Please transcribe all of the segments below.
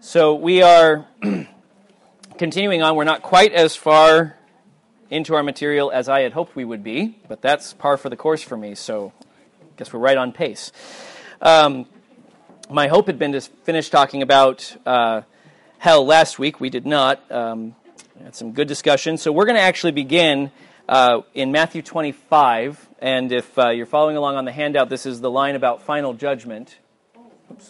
So we are continuing on. We're not quite as far into our material as I had hoped we would be, but that's par for the course for me, so I guess we're right on pace. My hope had been to finish talking about hell last week. We did not. Had some good discussion. So we're going to actually begin in Matthew 25, and if you're following along on the handout, this is the line about final judgment. Oops.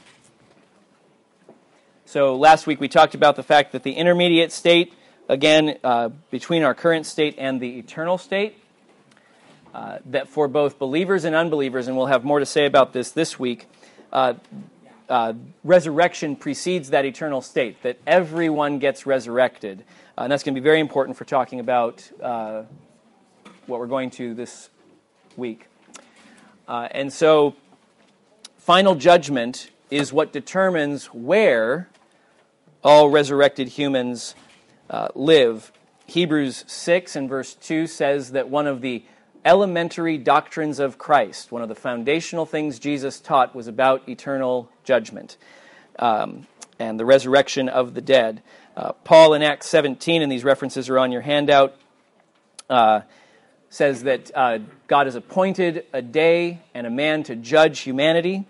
So last week we talked about the fact that the intermediate state, again, between our current state and the eternal state, that for both believers and unbelievers, and we'll have more to say about this week, resurrection precedes that eternal state, that everyone gets resurrected. And that's going to be very important for talking about what we're going to this week. And so, final judgment is what determines where all resurrected humans live. Hebrews 6 and verse 2 says that one of the elementary doctrines of Christ, one of the foundational things Jesus taught, was about eternal judgment and the resurrection of the dead. Paul in Acts 17, and these references are on your handout, says that God has appointed a day and a man to judge humanity.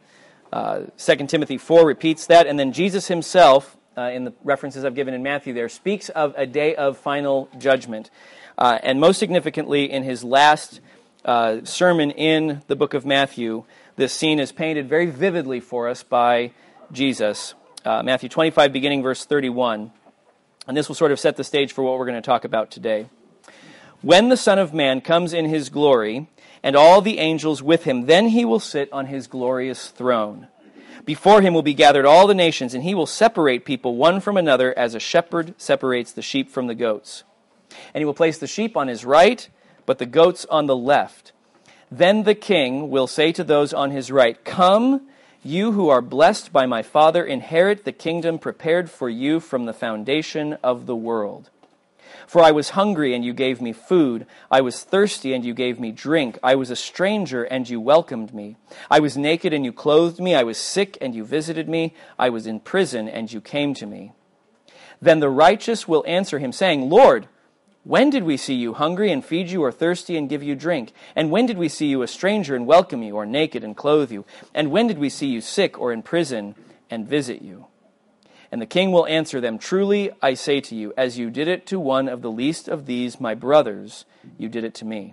2 Timothy 4 repeats that, and then Jesus himself, in the references I've given in Matthew there, speaks of a day of final judgment. And most significantly, in his last sermon in the book of Matthew, this scene is painted very vividly for us by Jesus. Matthew 25, beginning verse 31. And this will sort of set the stage for what we're going to talk about today. When the Son of Man comes in his glory, and all the angels with him, then he will sit on his glorious throne. Before him will be gathered all the nations, and he will separate people one from another as a shepherd separates the sheep from the goats. And he will place the sheep on his right, but the goats on the left. Then the king will say to those on his right, "Come, you who are blessed by my Father, inherit the kingdom prepared for you from the foundation of the world. For I was hungry, and you gave me food. I was thirsty, and you gave me drink. I was a stranger, and you welcomed me. I was naked, and you clothed me. I was sick, and you visited me. I was in prison, and you came to me." Then the righteous will answer him, saying, "Lord, when did we see you hungry and feed you, or thirsty and give you drink? And when did we see you a stranger and welcome you, or naked and clothe you? And when did we see you sick or in prison and visit you?" And the king will answer them, "Truly I say to you, as you did it to one of the least of these my brothers, you did it to me."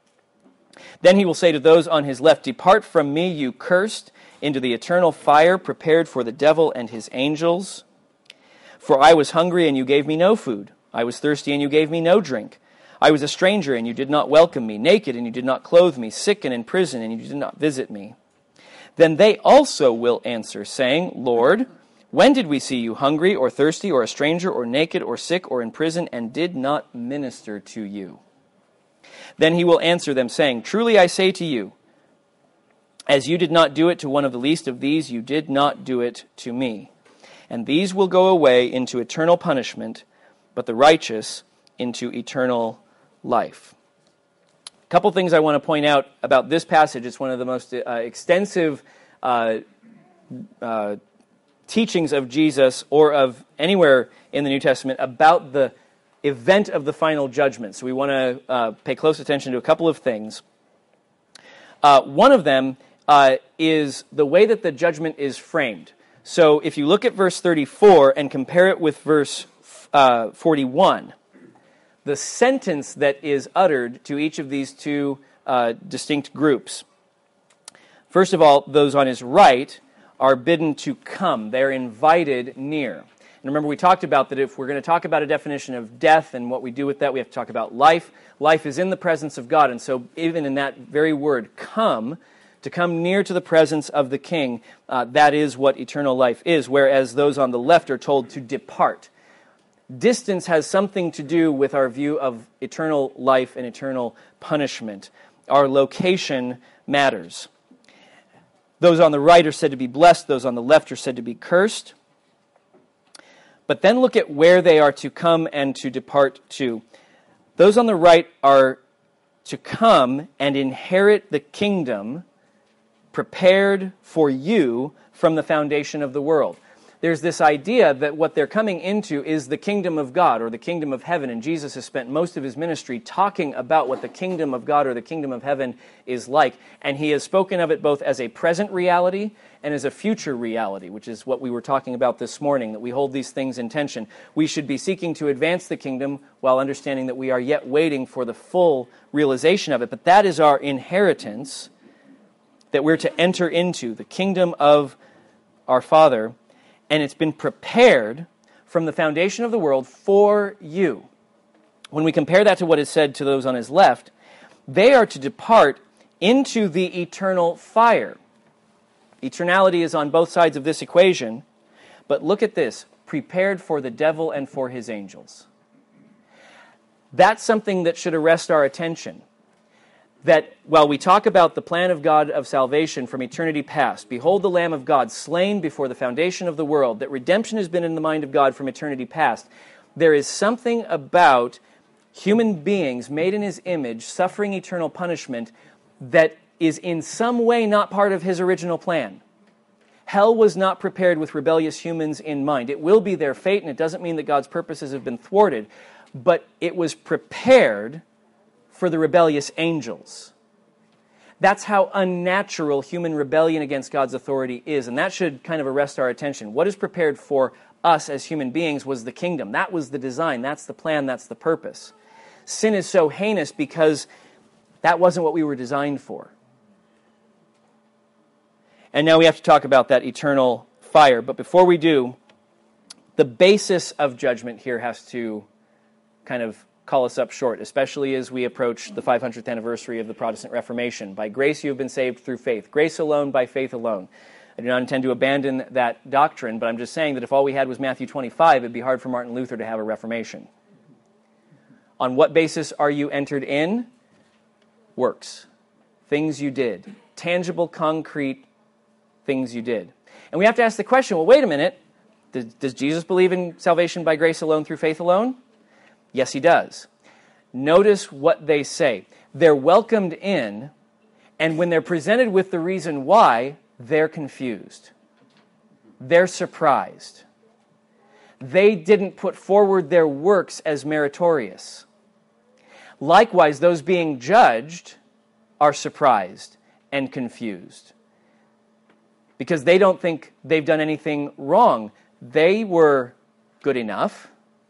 Then he will say to those on his left, "Depart from me, you cursed, into the eternal fire prepared for the devil and his angels. For I was hungry, and you gave me no food. I was thirsty, and you gave me no drink. I was a stranger, and you did not welcome me, naked, and you did not clothe me, sick and in prison, and you did not visit me." Then they also will answer, saying, "Lord, when did we see you hungry, or thirsty, or a stranger, or naked, or sick, or in prison, and did not minister to you?" Then he will answer them, saying, "Truly I say to you, as you did not do it to one of the least of these, you did not do it to me. And these will go away into eternal punishment, but the righteous into eternal life." A couple things I want to point out about this passage. It's one of the most extensive teachings of Jesus or of anywhere in the New Testament about the event of the final judgment. So we want to pay close attention to a couple of things. One of them is the way that the judgment is framed. So if you look at verse 34 and compare it with verse 41, the sentence that is uttered to each of these two distinct groups. First of all, those on his right are bidden to come. They're invited near. And remember, we talked about that if we're going to talk about a definition of death and what we do with that, we have to talk about life. Life is in the presence of God. And so even in that very word, come, to come near to the presence of the King, that is what eternal life is, whereas those on the left are told to depart. Distance has something to do with our view of eternal life and eternal punishment. Our location matters. Those on the right are said to be blessed. Those on the left are said to be cursed. But then look at where they are to come and to depart to. Those on the right are to come and inherit the kingdom prepared for you from the foundation of the world. there's this idea that what they're coming into is the kingdom of God or the kingdom of heaven, and Jesus has spent most of his ministry talking about what the kingdom of God or the kingdom of heaven is like, and he has spoken of it both as a present reality and as a future reality, which is what we were talking about this morning, that we hold these things in tension. We should be seeking to advance the kingdom while understanding that we are yet waiting for the full realization of it, but that is our inheritance that we're to enter into, the kingdom of our Father, and it's been prepared from the foundation of the world for you. When we compare that to what is said to those on his left, they are to depart into the eternal fire. Eternality is on both sides of this equation, but look at this, prepared for the devil and for his angels. That's something that should arrest our attention. That while we talk about the plan of God of salvation from eternity past, behold the Lamb of God slain before the foundation of the world, that redemption has been in the mind of God from eternity past, there is something about human beings made in his image suffering eternal punishment that is in some way not part of his original plan. Hell was not prepared with rebellious humans in mind. It will be their fate, and it doesn't mean that God's purposes have been thwarted, but it was prepared for the rebellious angels. That's how unnatural human rebellion against God's authority is, and that should kind of arrest our attention. What is prepared for us as human beings was the kingdom. That was the design, that's the plan, that's the purpose. Sin is so heinous because that wasn't what we were designed for. And now we have to talk about that eternal fire, but before we do, the basis of judgment here has to kind of call us up short, especially as we approach the 500th anniversary of the Protestant Reformation. By grace you have been saved through faith. Grace alone, by faith alone. I do not intend to abandon that doctrine, but I'm just saying that if all we had was Matthew 25, it'd be hard for Martin Luther to have a Reformation. On what basis are you entered in? Works. Things you did. Tangible, concrete things you did. And we have to ask the question, well, wait a minute. Does Jesus believe in salvation by grace alone through faith alone? Yes, he does. Notice what they say. They're welcomed in, and when they're presented with the reason why, they're confused. They're surprised. They didn't put forward their works as meritorious. Likewise, those being judged are surprised and confused because they don't think they've done anything wrong. They were good enough.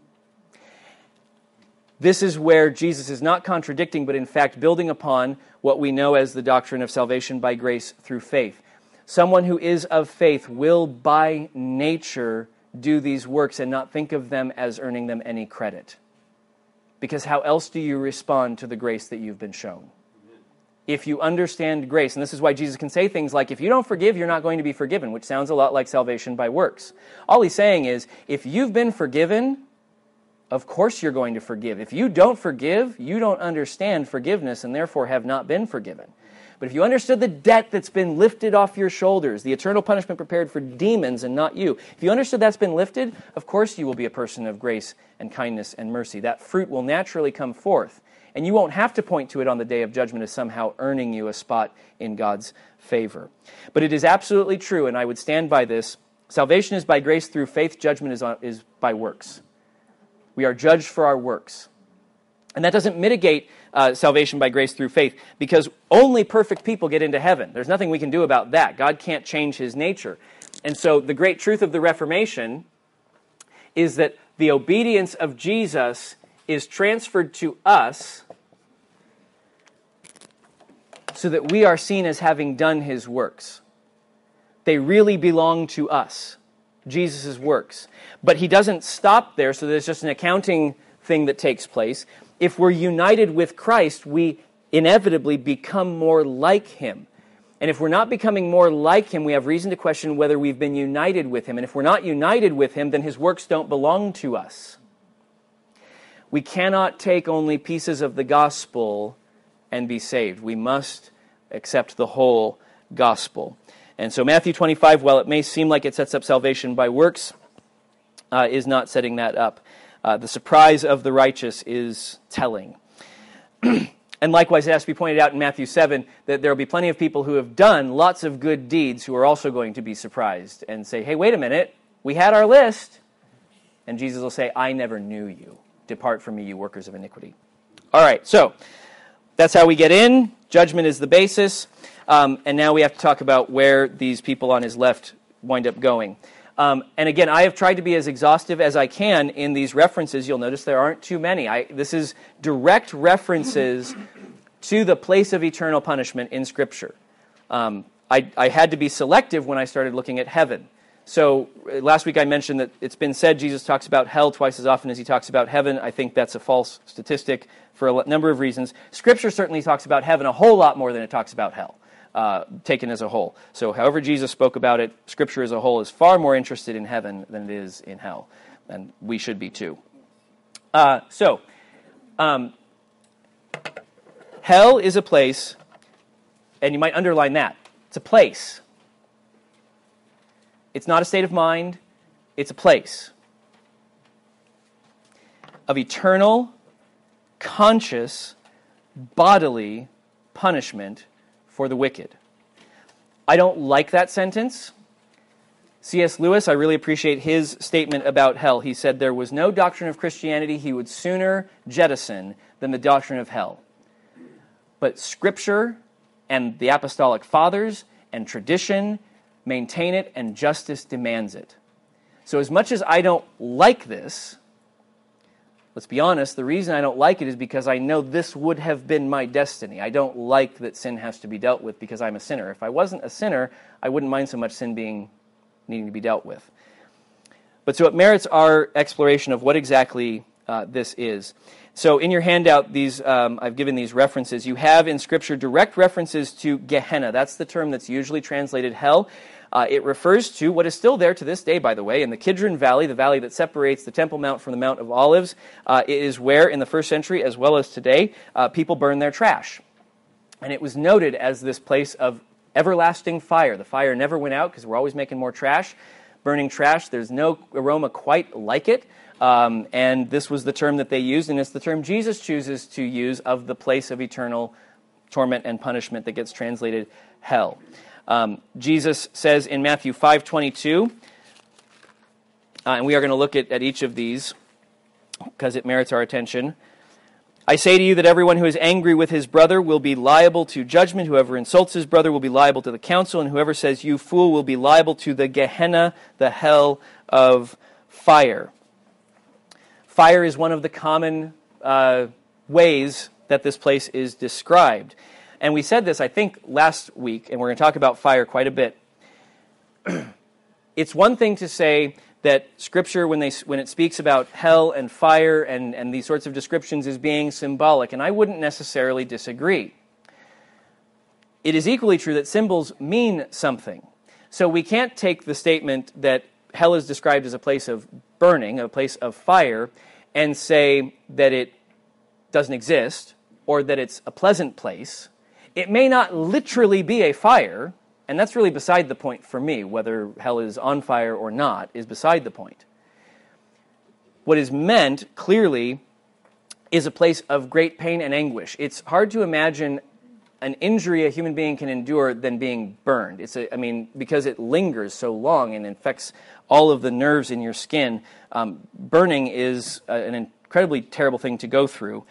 This is where Jesus is not contradicting, but in fact building upon what we know as the doctrine of salvation by grace through faith. Someone who is of faith will by nature do these works and not think of them as earning them any credit. Because how else do you respond to the grace that you've been shown? If you understand grace, and this is why Jesus can say things like, if you don't forgive, you're not going to be forgiven, which sounds a lot like salvation by works. All he's saying is, if you've been forgiven, of course you're going to forgive. If you don't forgive, you don't understand forgiveness and therefore have not been forgiven. But if you understood the debt that's been lifted off your shoulders, the eternal punishment prepared for demons and not you, if you understood that's been lifted, of course you will be a person of grace and kindness and mercy. That fruit will naturally come forth. And you won't have to point to it on the day of judgment as somehow earning you a spot in God's favor. But it is absolutely true, and I would stand by this, salvation is by grace through faith, judgment is by works. We are judged for our works. And that doesn't mitigate salvation by grace through faith, because only perfect people get into heaven. There's nothing we can do about that. God can't change his nature. And so the great truth of the Reformation is that the obedience of Jesus is transferred to us so that we are seen as having done his works. They really belong to us, Jesus' works. But he doesn't stop there, so there's just an accounting thing that takes place. If we're united with Christ, we inevitably become more like him. And if we're not becoming more like him, we have reason to question whether we've been united with him. And if we're not united with him, then his works don't belong to us. We cannot take only pieces of the gospel and be saved. We must accept the whole gospel. And so Matthew 25, while it may seem like it sets up salvation by works, is not setting that up. The surprise of the righteous is telling. And likewise, it has to be pointed out in Matthew 7 that there will be plenty of people who have done lots of good deeds who are also going to be surprised and say, hey, wait a minute, We had our list. And Jesus will say, I never knew you. Depart from me, you workers of iniquity. All right, so that's how we get in. Judgment is the basis. And now we have to talk about where these people on his left wind up going. And again, I have tried to be as exhaustive as I can in these references. You'll notice there aren't too many. This is direct references to the place of eternal punishment in Scripture. I had to be selective when I started looking at heaven. So last week I mentioned that it's been said Jesus talks about hell twice as often as he talks about heaven. I think that's a false statistic for a number of reasons. Scripture certainly talks about heaven a whole lot more than it talks about hell, taken as a whole. So however Jesus spoke about it, Scripture as a whole is far more interested in heaven than it is in hell. And we should be too. Hell is a place, and you might underline that. It's a place. It's not a state of mind. It's a place of eternal, conscious, bodily punishment for the wicked. I don't like that sentence. C.S. Lewis, I really appreciate his statement about hell. He said there was no doctrine of Christianity he would sooner jettison than the doctrine of hell. But Scripture and the Apostolic Fathers and tradition maintain it, and justice demands it. So as much as I don't like this, let's be honest, the reason I don't like it is because I know this would have been my destiny. I don't like that sin has to be dealt with because I'm a sinner. If I wasn't a sinner, I wouldn't mind so much sin needing to be dealt with. But so it merits our exploration of what exactly this is. So in your handout, I've given these references. You have in Scripture direct references to Gehenna. That's the term that's usually translated hell. It refers to what is still there to this day, by the way, in the Kidron Valley, the valley that separates the Temple Mount from the Mount of Olives. It is where, in the first century, as well as today, people burn their trash. And it was noted as this place of everlasting fire. The fire never went out because we're always making more trash. Burning trash, there's no aroma quite like it. And this was the term that they used, and it's the term Jesus chooses to use of the place of eternal torment and punishment that gets translated hell. Jesus says in Matthew 5:22, and we are going to look at each of these because it merits our attention. I say to you that everyone who is angry with his brother will be liable to judgment. Whoever insults his brother will be liable to the council, and whoever says, you fool, will be liable to the Gehenna, the hell of fire. Fire is one of the common ways that this place is described. And we said this, I think, last week, and we're going to talk about fire quite a bit. It's one thing to say that Scripture, when it speaks about hell and fire and these sorts of descriptions, is being symbolic, and I wouldn't necessarily disagree. It is equally true that symbols mean something. So we can't take the statement that hell is described as a place of burning, a place of fire, and say that it doesn't exist or that it's a pleasant place. It may not literally be a fire, and that's really beside the point for me. Whether hell is on fire or not is beside the point. What is meant, clearly, is a place of great pain and anguish. It's hard to imagine an injury a human being can endure than being burned. Because it lingers so long and infects all of the nerves in your skin. Burning is an incredibly terrible thing to go through.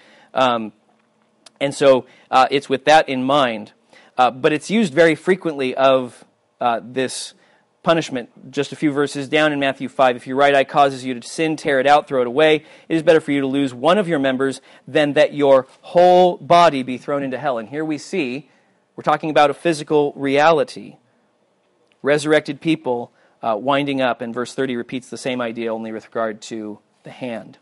And so it's with that in mind. But it's used very frequently of this punishment. Just a few verses down in Matthew 5. If your right eye causes you to sin, tear it out, throw it away. It is better for you to lose one of your members than that your whole body be thrown into hell. And here we see, we're talking about a physical reality. Resurrected people winding up, and verse 30 repeats the same idea only with regard to the hand.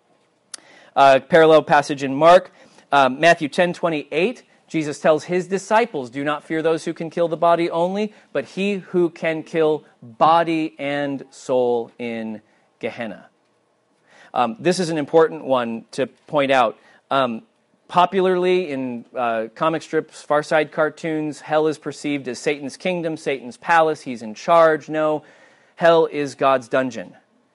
Parallel passage in Mark, Matthew 10:28. Jesus tells his disciples, do not fear those who can kill the body only, but he who can kill body and soul in Gehenna. This is an important one to point out. Popularly in comic strips, Far Side cartoons, hell is perceived as Satan's kingdom, Satan's palace. He's in charge. No, hell is God's dungeon.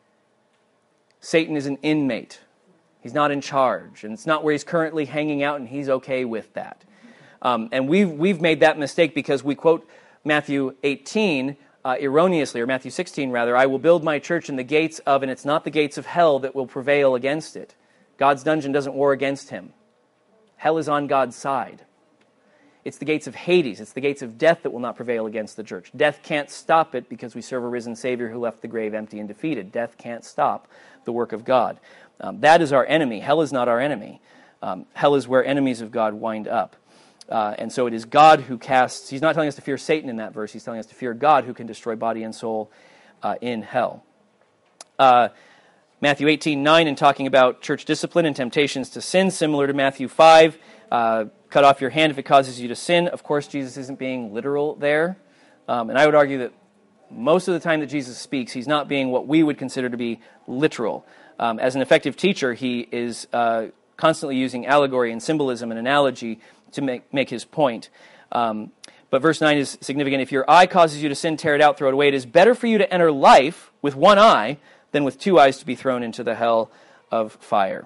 Satan is an inmate. He's not in charge, and it's not where he's currently hanging out, and he's okay with that. And we've made that mistake because we quote Matthew 18 erroneously, or Matthew 16 rather, I will build my church in the gates of, and it's not the gates of hell that will prevail against it. God's dungeon doesn't war against him. Hell is on God's side. It's the gates of Hades, it's the gates of death that will not prevail against the church. Death can't stop it because we serve a risen Savior who left the grave empty and defeated. Death can't stop the work of God. That is our enemy. Hell is not our enemy. Hell is where enemies of God wind up. And so it is God who casts, he's not telling us to fear Satan in that verse, he's telling us to fear God who can destroy body and soul in hell. Matthew 18:9, in talking about church discipline and temptations to sin, similar to Matthew 5, cut off your hand if it causes you to sin. Of course, Jesus isn't being literal there. And I would argue that most of the time that Jesus speaks, he's not being what we would consider to be literal. As an effective teacher, he is constantly using allegory and symbolism and analogy to make his point. But verse 9 is significant. If your eye causes you to sin, tear it out, throw it away. It is better for you to enter life with one eye than with two eyes to be thrown into the hell of fire.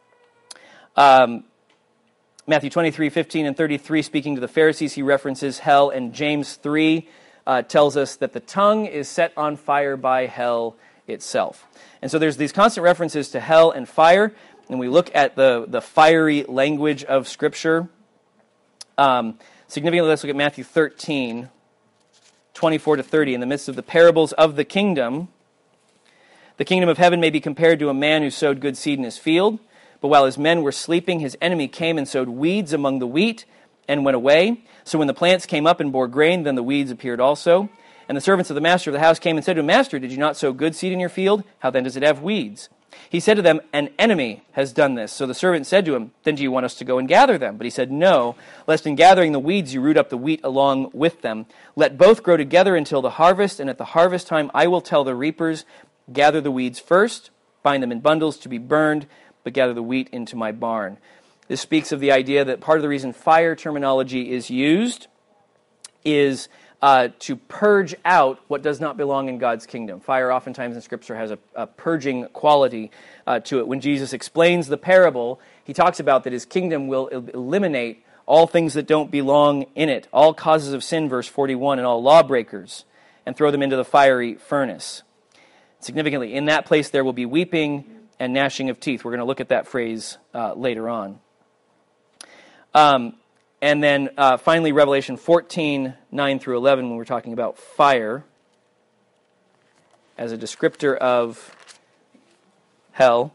Matthew 23:15 and 33, speaking to the Pharisees, he references hell, and James 3 tells us that the tongue is set on fire by hell itself. And so there's these constant references to hell and fire, and we look at the fiery language of Scripture. Significantly, let's look at Matthew 13, 24 to 30. In the midst of the parables of the kingdom of heaven may be compared to a man who sowed good seed in his field. But while his men were sleeping, his enemy came and sowed weeds among the wheat and went away. So when the plants came up and bore grain, then the weeds appeared also. And the servants of the master of the house came and said to him, Master, did you not sow good seed in your field? How then does it have weeds? He said to them, An enemy has done this. So the servant said to him, Then do you want us to go and gather them? But he said, No, lest in gathering the weeds you root up the wheat along with them. Let both grow together until the harvest, and at the harvest time I will tell the reapers, Gather the weeds first, bind them in bundles to be burned, but gather the wheat into my barn. This speaks of the idea that part of the reason fire terminology is used is to purge out what does not belong in God's kingdom. Fire oftentimes in Scripture has a purging quality to it. When Jesus explains the parable, he talks about that his kingdom will eliminate all things that don't belong in it, all causes of sin, verse 41, and all lawbreakers, and throw them into the fiery furnace. Significantly, in that place there will be weeping and gnashing of teeth. We're going to look at that phrase later on. And then finally, Revelation 14, 9 through 11, when we're talking about fire as a descriptor of hell.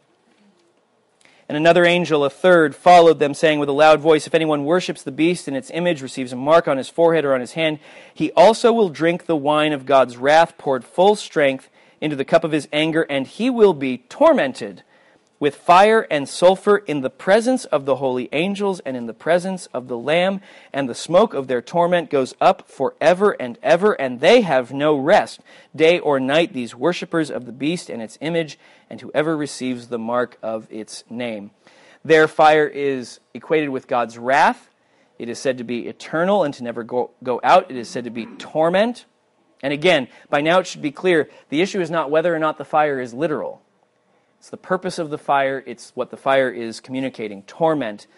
And another angel, a third, followed them, saying with a loud voice, If anyone worships the beast and its image, receives a mark on his forehead or on his hand, he also will drink the wine of God's wrath, poured full strength into the cup of his anger, and he will be tormented with fire and sulfur in the presence of the holy angels and in the presence of the Lamb, and the smoke of their torment goes up forever and ever, and they have no rest, day or night, these worshippers of the beast and its image, and whoever receives the mark of its name. Their fire is equated with God's wrath. It is said to be eternal and to never go out. It is said to be torment. And again, by now it should be clear, the issue is not whether or not the fire is literal. It's the purpose of the fire, it's what the fire is communicating. Torment,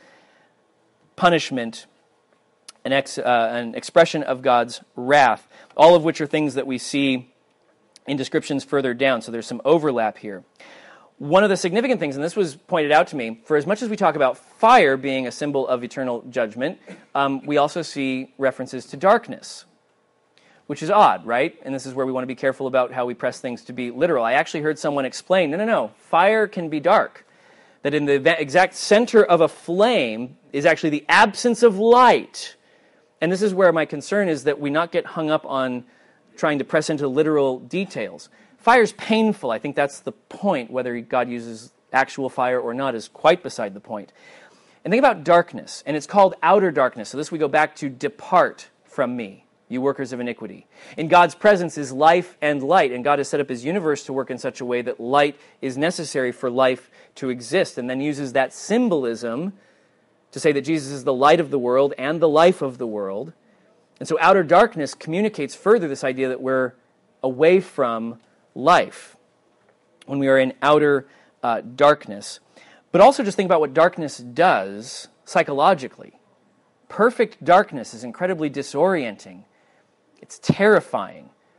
punishment, an expression of God's wrath, all of which are things that we see in descriptions further down, so there's some overlap here. One of the significant things, and this was pointed out to me, for as much as we talk about fire being a symbol of eternal judgment, we also see references to darkness, which is odd, right? And this is where we want to be careful about how we press things to be literal. I actually heard someone explain, no, fire can be dark. That in the exact center of a flame is actually the absence of light. And this is where my concern is that we not get hung up on trying to press into literal details. Fire's painful. I think that's the point. Whether God uses actual fire or not is quite beside the point. And think about darkness, and it's called outer darkness. So this we go back to depart from me, you workers of iniquity. In God's presence is life and light, and God has set up his universe to work in such a way that light is necessary for life to exist, and then uses that symbolism to say that Jesus is the light of the world and the life of the world. And so outer darkness communicates further this idea that we're away from life when we are in outer darkness. But also just think about what darkness does psychologically. Perfect darkness is incredibly disorienting. It's terrifying.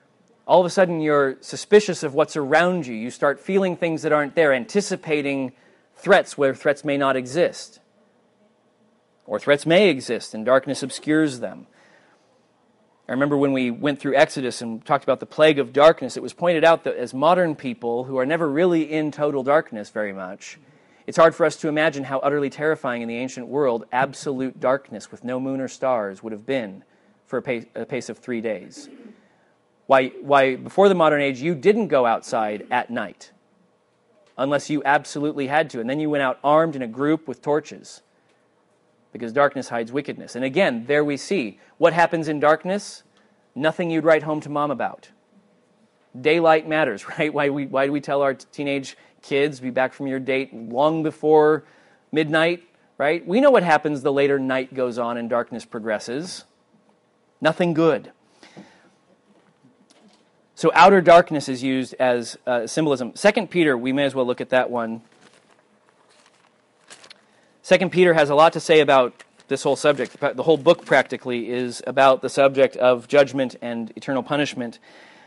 All of a sudden you're suspicious of what's around you. You start feeling things that aren't there, anticipating threats where threats may not exist. Or threats may exist and darkness obscures them. I remember when we went through Exodus and talked about the plague of darkness, it was pointed out that as modern people who are never really in total darkness very much, it's hard for us to imagine how utterly terrifying in the ancient world absolute darkness with no moon or stars would have been for a pace of 3 days. Why before the modern age, you didn't go outside at night unless you absolutely had to. And then you went out armed in a group with torches because darkness hides wickedness. And again, there we see what happens in darkness, nothing you'd write home to mom about. Daylight matters, right? Why do we tell our teenage kids, be back from your date long before midnight, right? We know what happens the later night goes on and darkness progresses. Nothing good. So outer darkness is used as symbolism. 2 Peter, we may as well look at that one. 2 Peter has a lot to say about this whole subject. The whole book practically is about the subject of judgment and eternal punishment.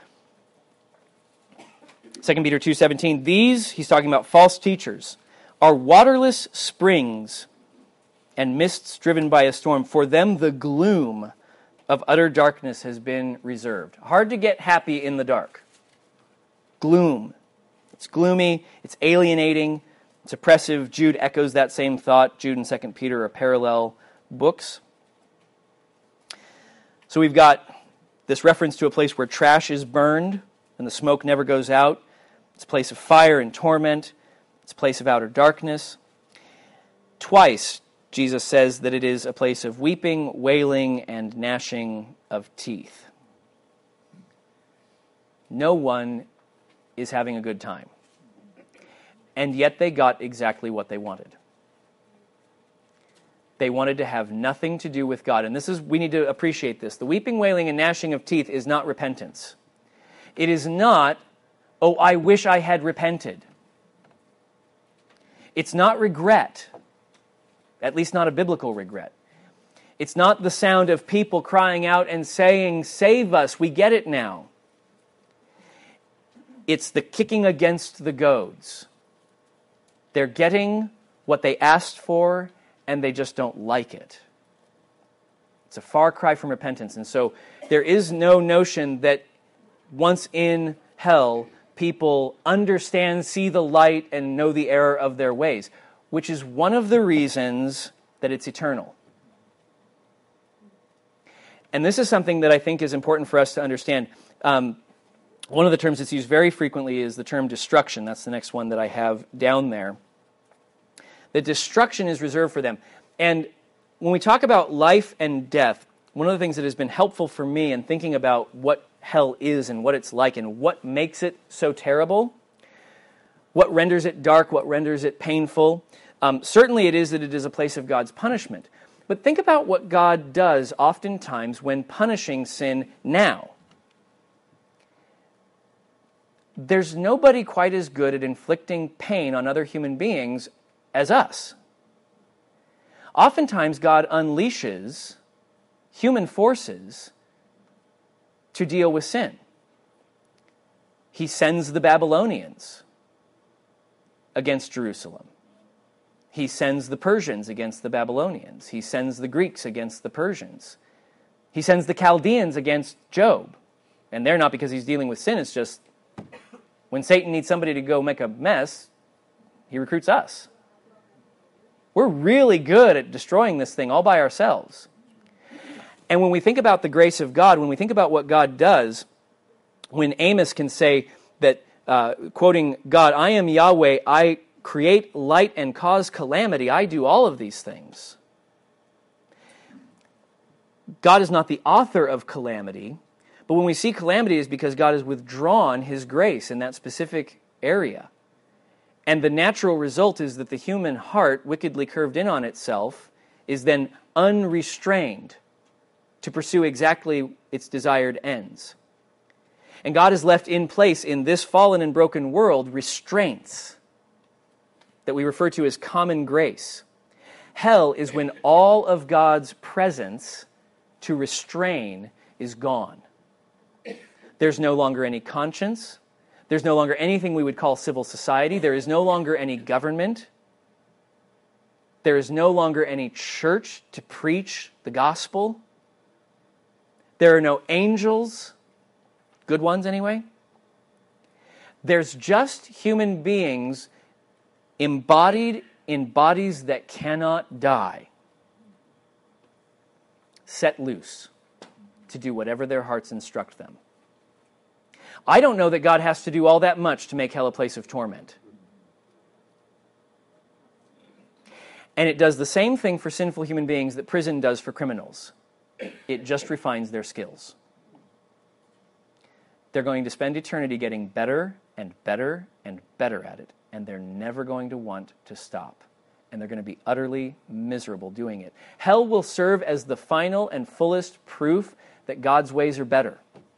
2 Peter 2:17, these, he's talking about false teachers, are waterless springs and mists driven by a storm. For them the gloom of utter darkness has been reserved. Hard to get happy in the dark. Gloom. It's gloomy, it's alienating, it's oppressive. Jude echoes that same thought. Jude and 2 Peter are parallel books. So we've got this reference to a place where trash is burned and the smoke never goes out. It's a place of fire and torment. It's a place of outer darkness. Twice, Jesus says that it is a place of weeping, wailing, and gnashing of teeth. No one is having a good time. And yet they got exactly what they wanted. They wanted to have nothing to do with God. And we need to appreciate this. The weeping, wailing, and gnashing of teeth is not repentance. It is not, oh, I wish I had repented. It's not regret, at least not a biblical regret. It's not the sound of people crying out and saying, save us, we get it now. It's the kicking against the goads. They're getting what they asked for, and they just don't like it. It's a far cry from repentance. And so there is no notion that once in hell, people understand, see the light, and know the error of their ways, which is one of the reasons that it's eternal. And this is something that I think is important for us to understand. One of the terms that's used very frequently is the term destruction. That's the next one that I have down there. That destruction is reserved for them. And when we talk about life and death, one of the things that has been helpful for me in thinking about what hell is and what it's like and what makes it so terrible, what renders it dark, what renders it painful, certainly it is that it is a place of God's punishment. But think about what God does oftentimes when punishing sin now. There's nobody quite as good at inflicting pain on other human beings as us. Oftentimes, God unleashes human forces to deal with sin. He sends the Babylonians against Jerusalem. He sends the Persians against the Babylonians. He sends the Greeks against the Persians. He sends the Chaldeans against Job. And they're not because he's dealing with sin, it's just when Satan needs somebody to go make a mess, he recruits us. We're really good at destroying this thing all by ourselves. And when we think about the grace of God, when we think about what God does, when Amos can say that, quoting God, I am Yahweh, I create light and cause calamity, I do all of these things. God is not the author of calamity, but when we see calamity, it's because God has withdrawn His grace in that specific area. And the natural result is that the human heart, wickedly curved in on itself, is then unrestrained to pursue exactly its desired ends. And God has left in place in this fallen and broken world restraints that we refer to as common grace. Hell is when all of God's presence to restrain is gone. There's no longer any conscience. There's no longer anything we would call civil society. There is no longer any government. There is no longer any church to preach the gospel. There are no angels, good ones anyway. There's just human beings embodied in bodies that cannot die, set loose to do whatever their hearts instruct them. I don't know that God has to do all that much to make hell a place of torment. And it does the same thing for sinful human beings that prison does for criminals. It just refines their skills. They're going to spend eternity getting better and better and better at it, and they're never going to want to stop. And they're going to be utterly miserable doing it. Hell will serve as the final and fullest proof that God's ways are better.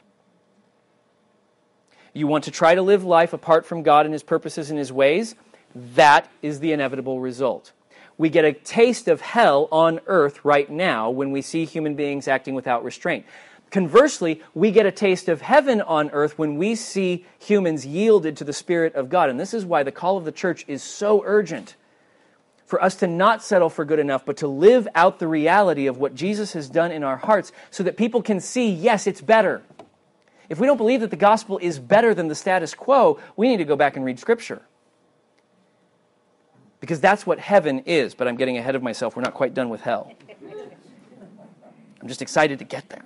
You want to try to live life apart from God and His purposes and His ways? That is the inevitable result. We get a taste of hell on earth right now when we see human beings acting without restraint. Conversely, we get a taste of heaven on earth when we see humans yielded to the Spirit of God. And this is why the call of the church is so urgent. For us to not settle for good enough, but to live out the reality of what Jesus has done in our hearts so that people can see, yes, it's better. If we don't believe that the gospel is better than the status quo, we need to go back and read Scripture. Because that's what heaven is, but I'm getting ahead of myself. We're not quite done with hell. I'm just excited to get there.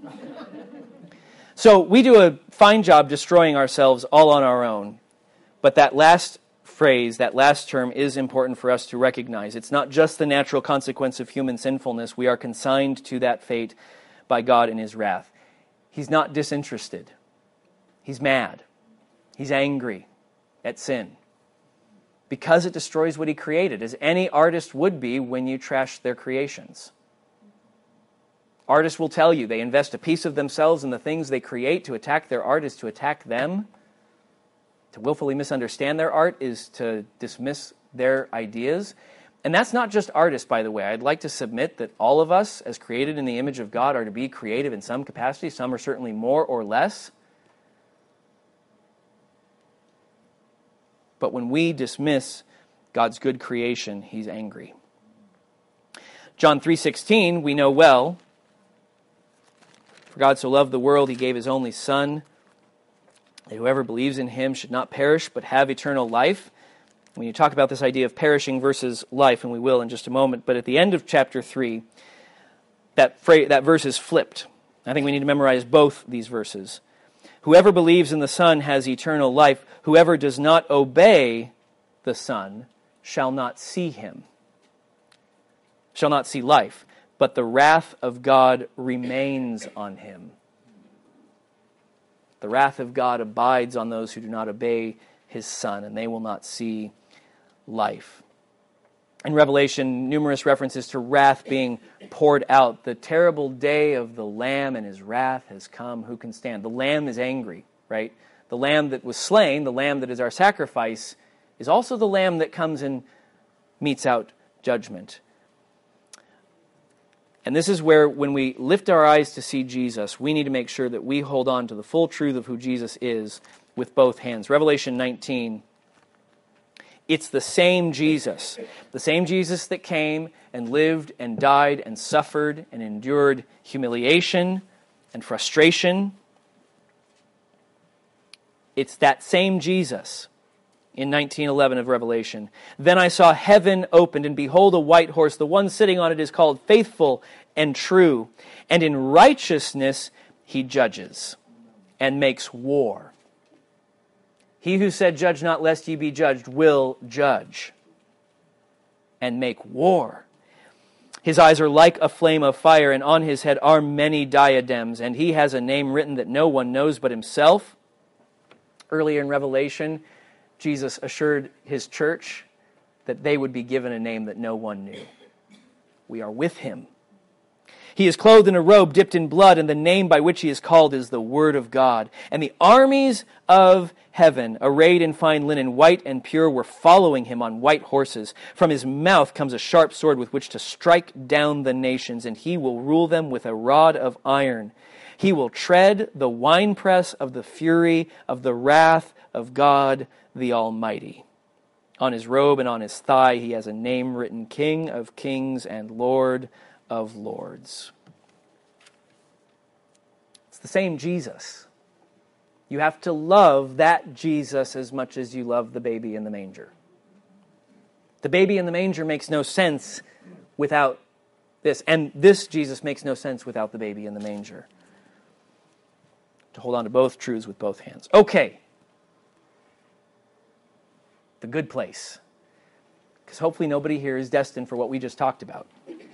So we do a fine job destroying ourselves all on our own, but that last phrase, that last term is important for us to recognize. It's not just the natural consequence of human sinfulness. We are consigned to that fate by God in His wrath. He's not disinterested. He's mad. He's angry at sin because it destroys what He created, as any artist would be when you trash their creations. Artists will tell you they invest a piece of themselves in the things they create. To attack their art is to attack them. To willfully misunderstand their art is to dismiss their ideas. And that's not just artists, by the way. I'd like to submit that all of us, as created in the image of God, are to be creative in some capacity. Some are certainly more or less. But when we dismiss God's good creation, He's angry. John 3:16, we know well. For God so loved the world, He gave His only Son, that whoever believes in Him should not perish, but have eternal life. When you talk about this idea of perishing versus life, and we will in just a moment, but at the end of chapter 3, that verse is flipped. I think we need to memorize both these verses. Whoever believes in the Son has eternal life. Whoever does not obey the Son shall not see Him, shall not see life. But the wrath of God remains on him. The wrath of God abides on those who do not obey His Son, and they will not see life. In Revelation, numerous references to wrath being poured out. The terrible day of the Lamb and His wrath has come. Who can stand? The Lamb is angry, right? The Lamb that was slain, the Lamb that is our sacrifice, is also the Lamb that comes and metes out judgment. And this is where, when we lift our eyes to see Jesus, we need to make sure that we hold on to the full truth of who Jesus is with both hands. Revelation 19, it's the same Jesus that came and lived and died and suffered and endured humiliation and frustration. It's that same Jesus in 19:11 of Revelation. Then I saw heaven opened, and behold, a white horse. The one sitting on it is called Faithful and True. And in righteousness He judges and makes war. He who said, "Judge not, lest ye be judged," will judge and make war. His eyes are like a flame of fire, and on His head are many diadems. And He has a name written that no one knows but Himself. Earlier in Revelation, Jesus assured His church that they would be given a name that no one knew. We are with Him. He is clothed in a robe dipped in blood, and the name by which He is called is the Word of God. And the armies of heaven, arrayed in fine linen, white and pure, were following Him on white horses. From His mouth comes a sharp sword with which to strike down the nations, and He will rule them with a rod of iron. He will tread the winepress of the fury of the wrath of God the Almighty. On his robe and on his thigh he has a name written, King of Kings and Lord of Lords. It's the same Jesus. You have to love that Jesus as much as you love the baby in the manger. The baby in the manger makes no sense without this, and this Jesus makes no sense without the baby in the manger. To hold on to both truths with both hands. Okay. The good place. Because hopefully nobody here is destined for what we just talked about.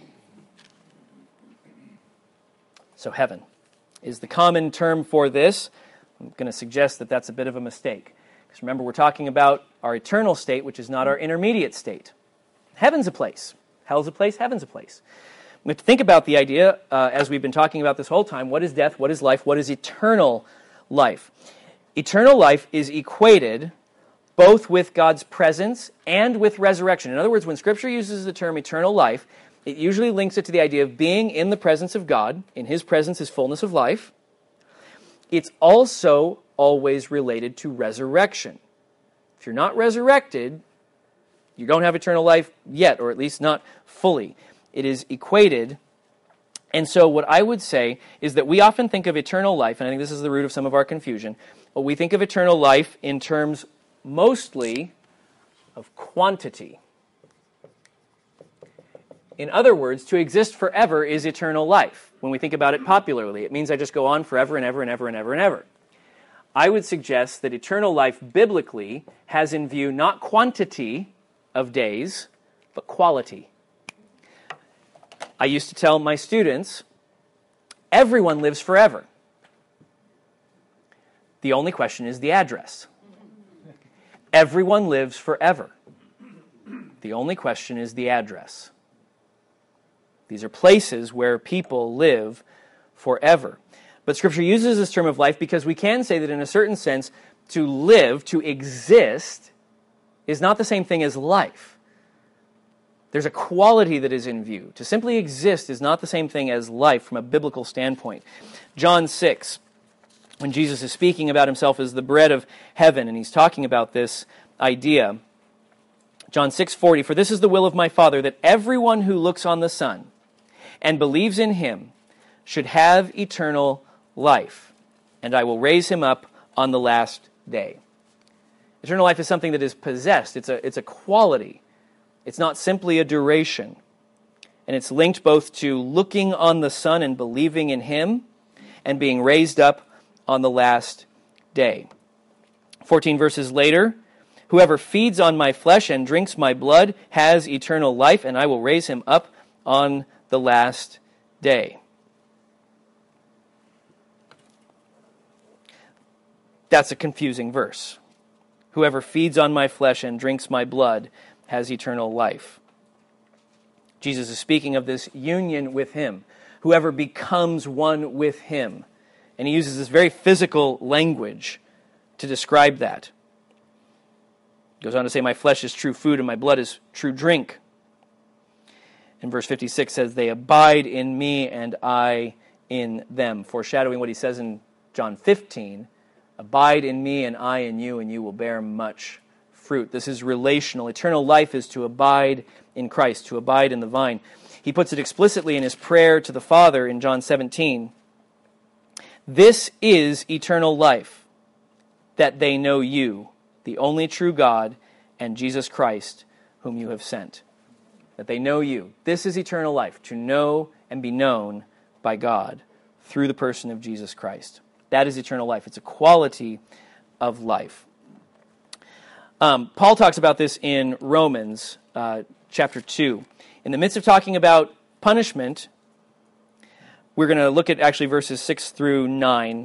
So heaven is the common term for this. I'm going to suggest that that's a bit of a mistake. Because remember, we're talking about our eternal state, which is not our intermediate state. Heaven's a place. Hell's a place. Heaven's a place. We have to think about the idea, as we've been talking about this whole time, what is death, what is life, what is eternal life? Eternal life is equated both with God's presence and with resurrection. In other words, when Scripture uses the term eternal life, it usually links it to the idea of being in the presence of God. In His presence is fullness of life. It's also always related to resurrection. If you're not resurrected, you don't have eternal life yet, or at least not fully. It is equated. And so what I would say is that we often think of eternal life, and I think this is the root of some of our confusion, but we think of eternal life in terms mostly of quantity. In other words, to exist forever is eternal life. When we think about it popularly, it means I just go on forever and ever and ever and ever and ever. I would suggest that eternal life biblically has in view not quantity of days, but quality. I used to tell my students, everyone lives forever. The only question is the address. Everyone lives forever. The only question is the address. These are places where people live forever. But Scripture uses this term of life because we can say that in a certain sense, to live, to exist, is not the same thing as life. There's a quality that is in view. To simply exist is not the same thing as life from a biblical standpoint. John 6, when Jesus is speaking about himself as the bread of heaven, and he's talking about this idea. John 6:40, for this is the will of my Father, that everyone who looks on the Son and believes in him should have eternal life, and I will raise him up on the last day. Eternal life is something that is possessed. It's a quality. It's not simply a duration. And it's linked both to looking on the Son and believing in him and being raised up on the last day. 14 verses later, whoever feeds on my flesh and drinks my blood has eternal life, and I will raise him up on the last day. That's a confusing verse. Whoever feeds on my flesh and drinks my blood has eternal life. Jesus is speaking of this union with him. Whoever becomes one with him. And he uses this very physical language to describe that. He goes on to say, my flesh is true food and my blood is true drink. And verse 56 says, they abide in me and I in them. Foreshadowing what he says in John 15, abide in me and I in you, and you will bear much fruit. This is relational. Eternal life is to abide in Christ, to abide in the vine. He puts it explicitly in his prayer to the Father in John 17. This is eternal life, that they know you, the only true God, and Jesus Christ, whom you have sent. That they know you. This is eternal life, to know and be known by God through the person of Jesus Christ. That is eternal life. It's a quality of life. Paul talks about this in Romans chapter 2. In the midst of talking about punishment, we're going to look at actually verses 6 through 9,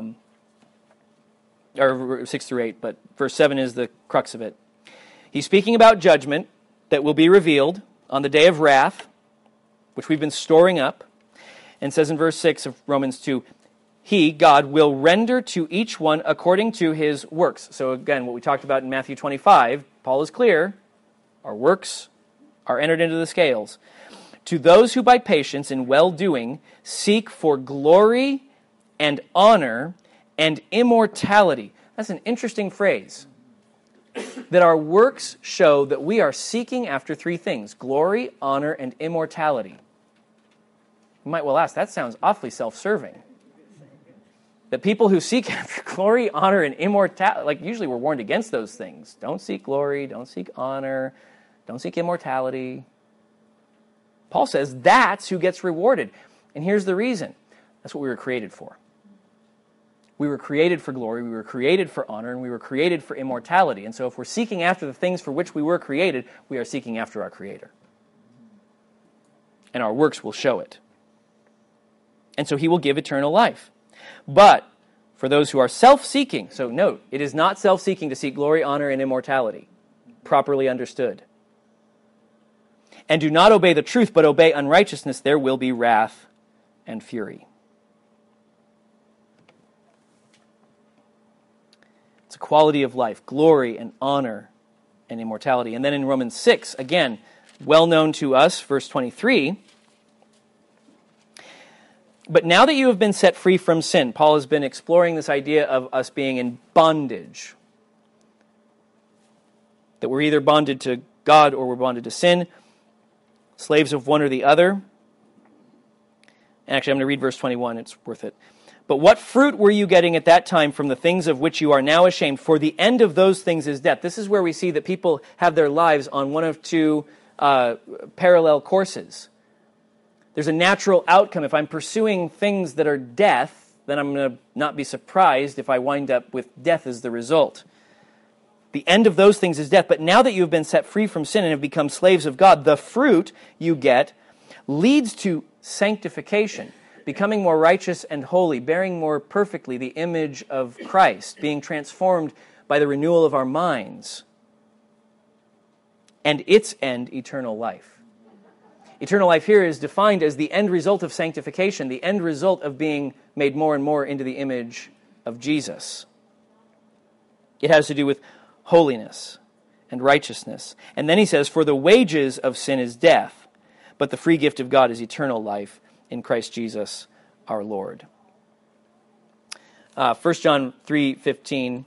or 6 through 8, but verse 7 is the crux of it. He's speaking about judgment that will be revealed on the day of wrath, which we've been storing up, and says in verse 6 of Romans 2, He, God, will render to each one according to his works. So again, what we talked about in Matthew 25, Paul is clear, our works are entered into the scales. To those who by patience and well-doing seek for glory and honor and immortality. That's an interesting phrase. That our works show that we are seeking after three things: glory, honor, and immortality. You might well ask, that sounds awfully self-serving. That people who seek after glory, honor, and immortality, like usually we're warned against those things. Don't seek glory, don't seek honor, don't seek immortality. Paul says that's who gets rewarded. And here's the reason. That's what we were created for. We were created for glory, we were created for honor, and we were created for immortality. And so if we're seeking after the things for which we were created, we are seeking after our Creator. And our works will show it. And so he will give eternal life. But for those who are self-seeking, so note, it is not self-seeking to seek glory, honor, and immortality, properly understood, and do not obey the truth, but obey unrighteousness, there will be wrath and fury. It's a quality of life, glory and honor and immortality. And then in Romans 6, again, well known to us, verse 23, but now that you have been set free from sin, Paul has been exploring this idea of us being in bondage. That we're either bonded to God or we're bonded to sin, slaves of one or the other. And actually, I'm going to read verse 21, it's worth it. But what fruit were you getting at that time from the things of which you are now ashamed? For the end of those things is death. This is where we see that people have their lives on one of two parallel courses. There's a natural outcome. If I'm pursuing things that are death, then I'm going to not be surprised if I wind up with death as the result. The end of those things is death. But now that you have been set free from sin and have become slaves of God, the fruit you get leads to sanctification, becoming more righteous and holy, bearing more perfectly the image of Christ, being transformed by the renewal of our minds, and its end, eternal life. Eternal life here is defined as the end result of sanctification, the end result of being made more and more into the image of Jesus. It has to do with holiness and righteousness. And then he says, for the wages of sin is death, but the free gift of God is eternal life in Christ Jesus our Lord. 1 John 3:15.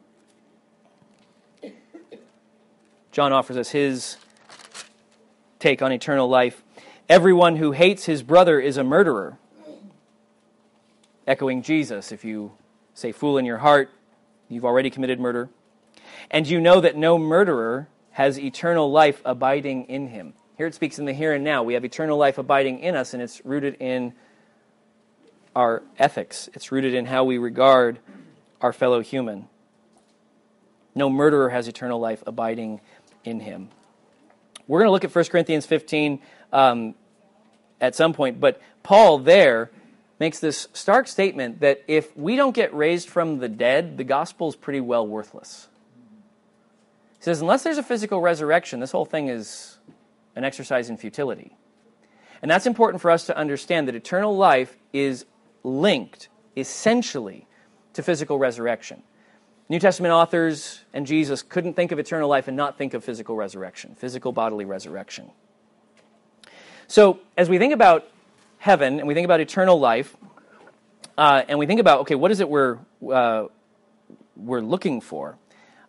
John offers us his take on eternal life. Everyone who hates his brother is a murderer. Echoing Jesus, if you say fool in your heart, you've already committed murder. And you know that no murderer has eternal life abiding in him. Here it speaks in the here and now. We have eternal life abiding in us, and it's rooted in our ethics. It's rooted in how we regard our fellow human. No murderer has eternal life abiding in him. We're going to look at 1 Corinthians 15 at some point, but Paul there makes this stark statement that if we don't get raised from the dead, the gospel is pretty well worthless. He says, unless there's a physical resurrection, this whole thing is an exercise in futility. And that's important for us to understand, that eternal life is linked essentially to physical resurrection. New Testament authors and Jesus couldn't think of eternal life and not think of physical resurrection, physical bodily resurrection. So as we think about heaven and we think about eternal life, and we think about, okay, what is it we're looking for?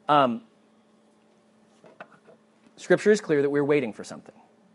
Scripture is clear that we're waiting for something.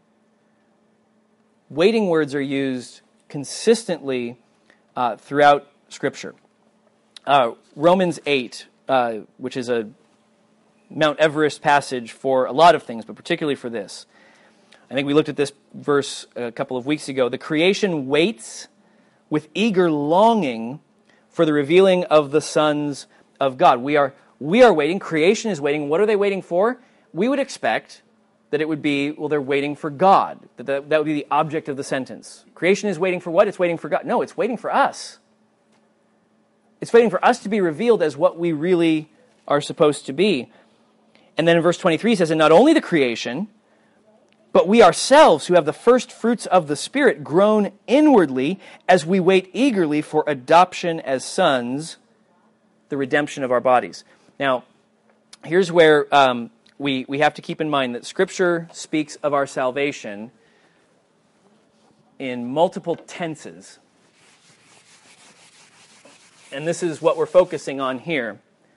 Waiting words are used consistently throughout Scripture. Romans 8, which is a Mount Everest passage for a lot of things, but particularly for this. I think we looked at this verse a couple of weeks ago. The creation waits with eager longing for the revealing of the sons of God. We are waiting. Creation is waiting. What are they waiting for? We would expect that it would be, well, they're waiting for God. That would be the object of the sentence. Creation is waiting for what? It's waiting for God. No, it's waiting for us. It's waiting for us to be revealed as what we really are supposed to be. And then in verse 23 it says, and not only the creation, but we ourselves who have the first fruits of the Spirit groan inwardly as we wait eagerly for adoption as sons, the redemption of our bodies. Now, here's where we have to keep in mind that Scripture speaks of our salvation in multiple tenses. And this is what we're focusing on here.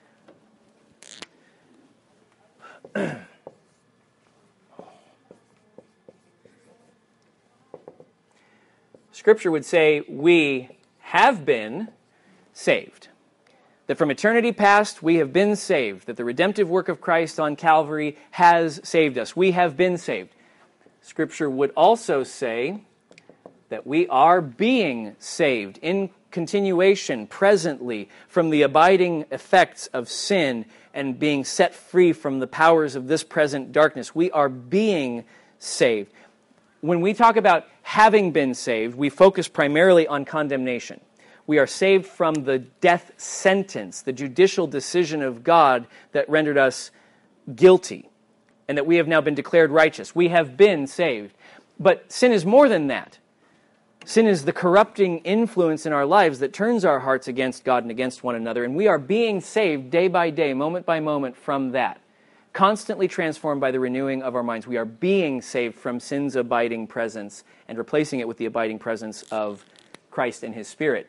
Scripture would say we have been saved. That from eternity past we have been saved. That the redemptive work of Christ on Calvary has saved us. We have been saved. Scripture would also say that we are being saved in continuation, presently, from the abiding effects of sin and being set free from the powers of this present darkness. We are being saved. When we talk about having been saved, we focus primarily on condemnation. We are saved from the death sentence, the judicial decision of God that rendered us guilty, and that we have now been declared righteous. We have been saved. But sin is more than that. Sin is the corrupting influence in our lives that turns our hearts against God and against one another, and we are being saved day by day, moment by moment from that, constantly transformed by the renewing of our minds. We are being saved from sin's abiding presence and replacing it with the abiding presence of Christ and His Spirit.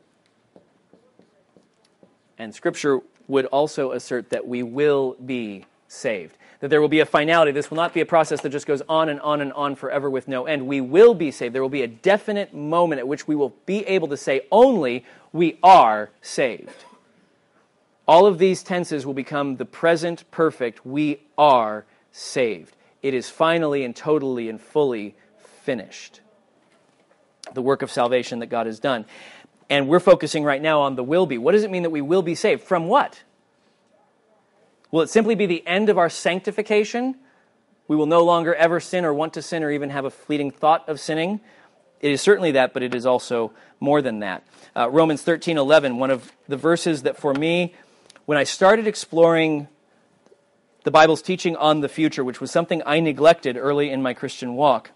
And Scripture would also assert that we will be saved, that there will be a finality. This will not be a process that just goes on and on and on forever with no end. We will be saved. There will be a definite moment at which we will be able to say only, we are saved. All of these tenses will become the present perfect, we are saved. It is finally and totally and fully finished. The work of salvation that God has done. And we're focusing right now on the will be. What does it mean that we will be saved? From what? Will it simply be the end of our sanctification? We will no longer ever sin or want to sin or even have a fleeting thought of sinning? It is certainly that, but it is also more than that. Romans 13:11, one of the verses that for me, when I started exploring the Bible's teaching on the future, which was something I neglected early in my Christian walk,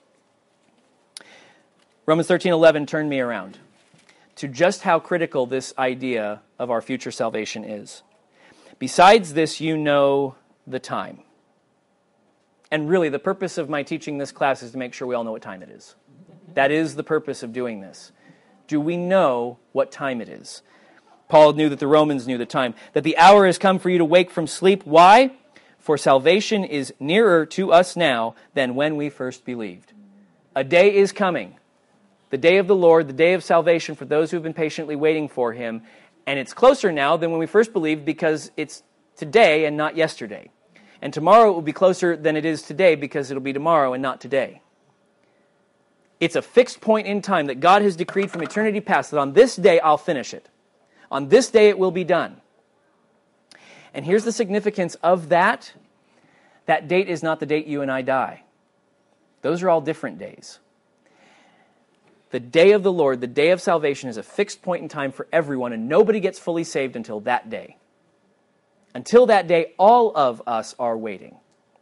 Romans 13:11 turned me around to just how critical this idea of our future salvation is. Besides this, you know the time. And really, the purpose of my teaching this class is to make sure we all know what time it is. That is the purpose of doing this. Do we know what time it is? Paul knew that the Romans knew the time. That the hour has come for you to wake from sleep. Why? For salvation is nearer to us now than when we first believed. A day is coming. The day of the Lord, the day of salvation for those who have been patiently waiting for Him. And it's closer now than when we first believed because it's today and not yesterday. And tomorrow it will be closer than it is today because it'll be tomorrow and not today. It's a fixed point in time that God has decreed from eternity past that on this day I'll finish it. On this day it will be done. And here's the significance of that. That date is not the date you and I die. Those are all different days. The day of the Lord, the day of salvation, is a fixed point in time for everyone, and nobody gets fully saved until that day. Until that day, all of us are waiting.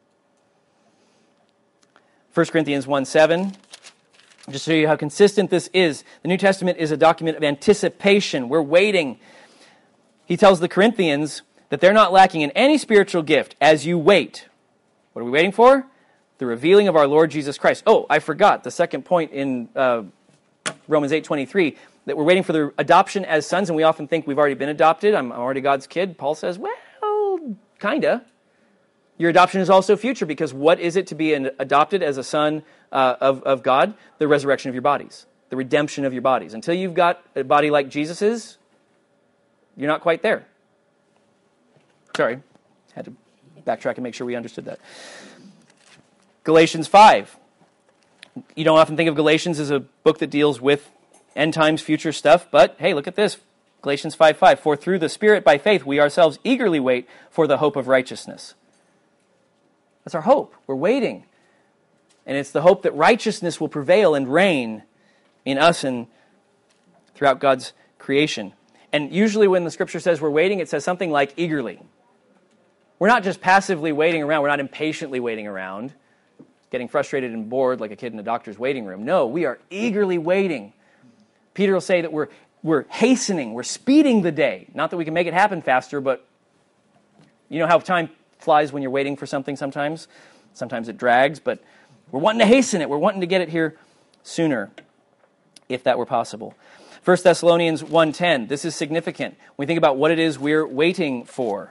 1 Corinthians 1:7, just to show you how consistent this is. The New Testament is a document of anticipation. We're waiting. He tells the Corinthians that they're not lacking in any spiritual gift as you wait. What are we waiting for? The revealing of our Lord Jesus Christ. Oh, I forgot the second point in Romans 8:23, that we're waiting for the adoption as sons, and we often think we've already been adopted. I'm already God's kid. Paul says, well, kinda. Your adoption is also future, because what is it to be adopted as a son of God? The resurrection of your bodies, the redemption of your bodies. Until you've got a body like Jesus's, you're not quite there. Sorry, had to backtrack and make sure we understood that. Galatians 5. You don't often think of Galatians as a book that deals with end times, future stuff, but hey, look at this. Galatians 5:5. For through the Spirit by faith we ourselves eagerly wait for the hope of righteousness. That's our hope. We're waiting. And it's the hope that righteousness will prevail and reign in us and throughout God's creation. And usually when the Scripture says we're waiting, it says something like eagerly. We're not just passively waiting around. We're not impatiently waiting around, getting frustrated and bored like a kid in a doctor's waiting room. No, we are eagerly waiting. Peter will say that we're hastening, we're speeding the day. Not that we can make it happen faster, but you know how time flies when you're waiting for something sometimes? Sometimes it drags, but we're wanting to hasten it. We're wanting to get it here sooner, if that were possible. 1 Thessalonians 1:10. This is significant. When we think about what it is we're waiting for.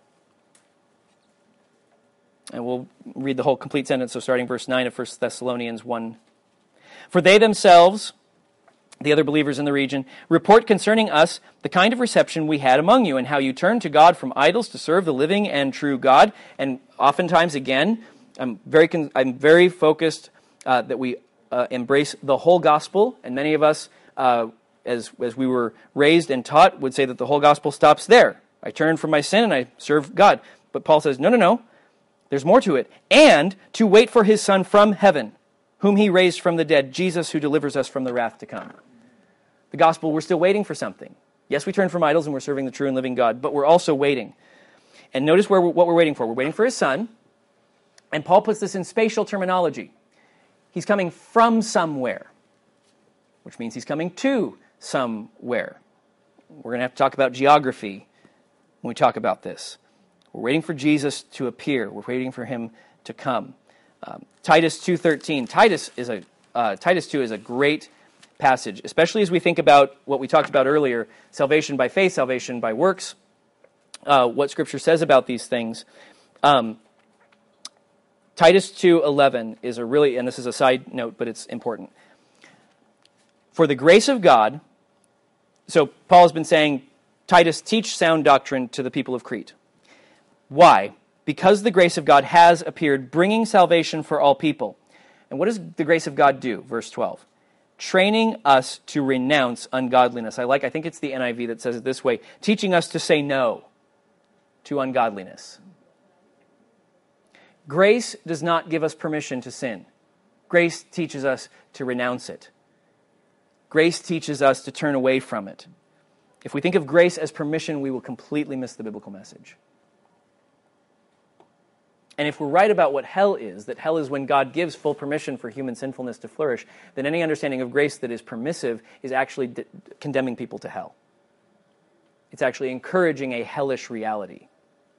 And we'll read the whole complete sentence, so starting verse 9 of 1 Thessalonians 1. For they themselves, the other believers in the region, report concerning us the kind of reception we had among you, and how you turned to God from idols to serve the living and true God. And oftentimes, again, I'm very focused that we embrace the whole gospel, and many of us, as we were raised and taught, would say that the whole gospel stops there. I turn from my sin and I serve God. But Paul says, no. There's more to it. And to wait for his Son from heaven, whom he raised from the dead, Jesus, who delivers us from the wrath to come. The gospel, we're still waiting for something. Yes, we turn from idols and we're serving the true and living God, but we're also waiting. And notice what we're waiting for. We're waiting for his Son. And Paul puts this in spatial terminology. He's coming from somewhere, which means he's coming to somewhere. We're going to have to talk about geography when we talk about this. We're waiting for Jesus to appear. We're waiting for him to come. Titus 2:13. Titus 2 is a great passage, especially as we think about what we talked about earlier, salvation by faith, salvation by works, what Scripture says about these things. Titus 2:11 is a really, and this is a side note, but it's important. For the grace of God, so Paul has been saying, Titus, teach sound doctrine to the people of Crete. Why? Because the grace of God has appeared, bringing salvation for all people. And what does the grace of God do? Verse 12. Training us to renounce ungodliness. I think it's the NIV that says it this way, teaching us to say no to ungodliness. Grace does not give us permission to sin. Grace teaches us to renounce it. Grace teaches us to turn away from it. If we think of grace as permission, we will completely miss the biblical message. And if we're right about what hell is, that hell is when God gives full permission for human sinfulness to flourish, then any understanding of grace that is permissive is actually condemning people to hell. It's actually encouraging a hellish reality.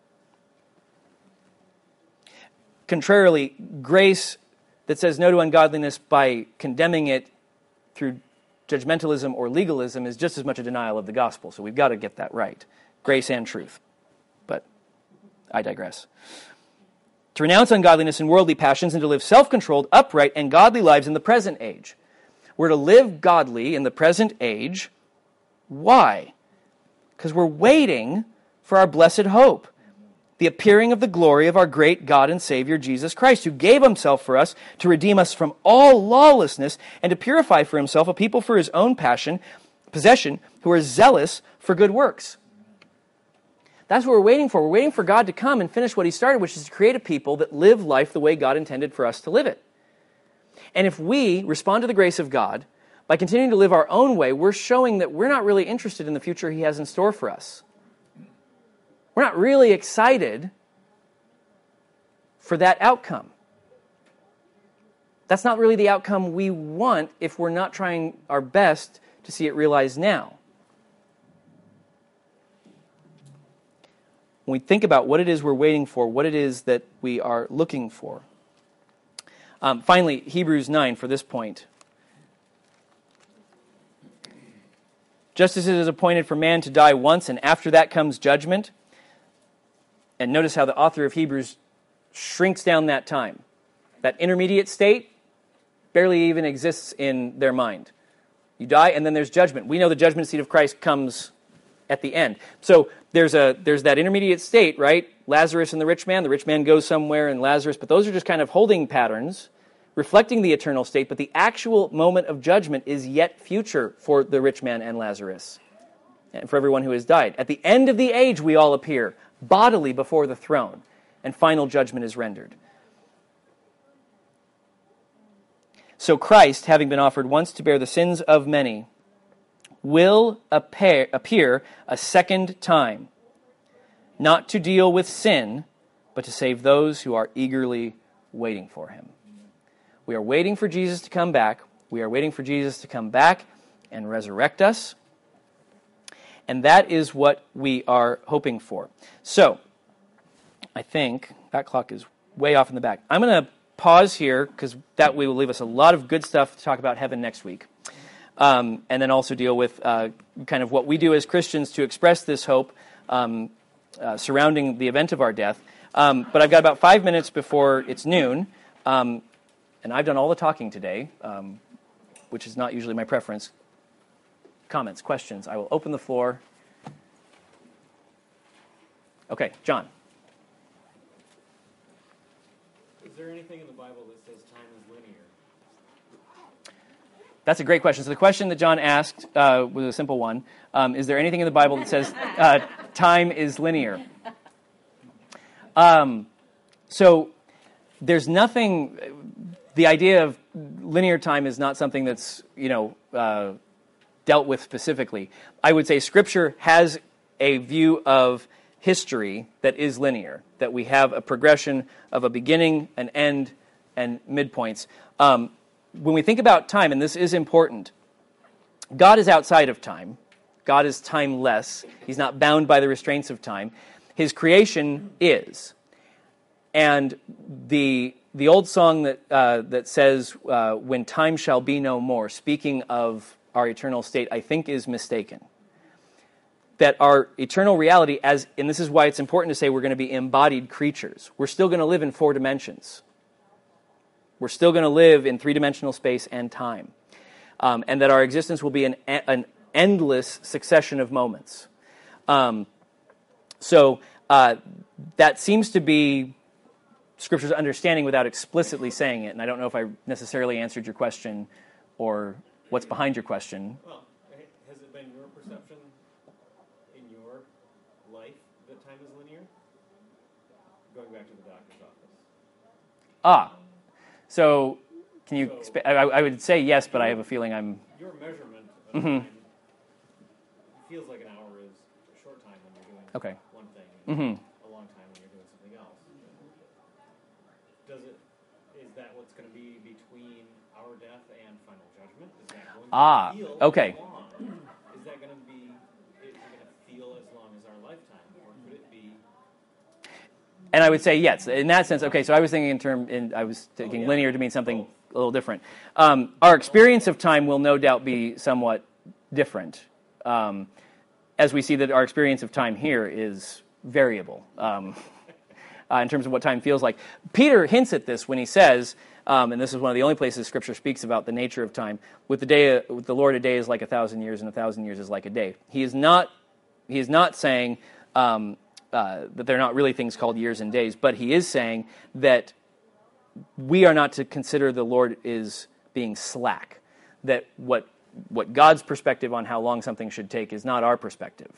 Contrarily, grace that says no to ungodliness by condemning it through judgmentalism or legalism is just as much a denial of the gospel. So we've got to get that right. Grace and truth. But I digress. To renounce ungodliness and worldly passions and to live self-controlled, upright, and godly lives in the present age. We're to live godly in the present age. Why? Because we're waiting for our blessed hope, the appearing of the glory of our great God and Savior, Jesus Christ, who gave himself for us to redeem us from all lawlessness and to purify for himself a people for his own possession, who are zealous for good works. That's what we're waiting for. We're waiting for God to come and finish what he started, which is to create a people that live life the way God intended for us to live it. And if we respond to the grace of God by continuing to live our own way, we're showing that we're not really interested in the future he has in store for us. We're not really excited for that outcome. That's not really the outcome we want if we're not trying our best to see it realized now. When we think about what it is we're waiting for, what it is that we are looking for. Finally, Hebrews 9 for this point. Just as it is appointed for man to die once, and after that comes judgment. And notice how the author of Hebrews shrinks down that time. That intermediate state barely even exists in their mind. You die, and then there's judgment. We know the judgment seat of Christ comes at the end. So there's that intermediate state, right? Lazarus and the rich man. The rich man goes somewhere and Lazarus, but those are just kind of holding patterns reflecting the eternal state, but the actual moment of judgment is yet future for the rich man and Lazarus and for everyone who has died. At the end of the age, we all appear bodily before the throne, and final judgment is rendered. So Christ, having been offered once to bear the sins of many, will appear a second time, not to deal with sin, but to save those who are eagerly waiting for him. We are waiting for Jesus to come back. We are waiting for Jesus to come back and resurrect us. And that is what we are hoping for. So, I think that clock is way off in the back. I'm going to pause here because that way will leave us a lot of good stuff to talk about heaven next week. and then also deal with kind of what we do as Christians to express this hope surrounding the event of our death. But I've got about 5 minutes before it's noon, and I've done all the talking today, which is not usually my preference. Comments, questions? I will open the floor. Okay, John. Is there anything in the Bible that says time is linear? That's a great question. So the question that John asked was a simple one. Is there anything in the Bible that says time is linear? So there's nothing. The idea of linear time is not something that's dealt with specifically. I would say Scripture has a view of history that is linear, that we have a progression of a beginning, an end, and midpoints. When we think about time, and this is important, God is outside of time. God is timeless. He's not bound by the restraints of time. His creation is. And the old song that says, "When time shall be no more," speaking of our eternal state, I think is mistaken. That our eternal reality, and this is why it's important to say we're going to be embodied creatures. We're still going to live in 4 dimensions. We're still going to live in 3-dimensional space and time. And that our existence will be an endless succession of moments. So that seems to be Scripture's understanding without explicitly saying it. And I don't know if I necessarily answered your question or what's behind your question. Well, has it been your perception in your life that time is linear? Going back to the doctor's office. So can you? I would say yes, but I have a feeling I'm. Your measurement of time feels like an hour is a short time when you're doing one thing, and a long time when you're doing something else. Is that what's going to be between our death and final judgment? Is that going to feel okay. long? Is that going to be? Is it going to feel as long as our lifetime, or could it be? And I would say yes. In that sense, okay, so I was thinking I was thinking linear to mean something a little different. Our experience of time will no doubt be somewhat different, as we see that our experience of time here is variable in terms of what time feels like. Peter hints at this when he says, and this is one of the only places Scripture speaks about the nature of time, with the Lord a day is like 1,000 years, and 1,000 years is like a day. He is not saying that they're not really things called years and days, but he is saying that we are not to consider the Lord is being slack, that what God's perspective on how long something should take is not our perspective.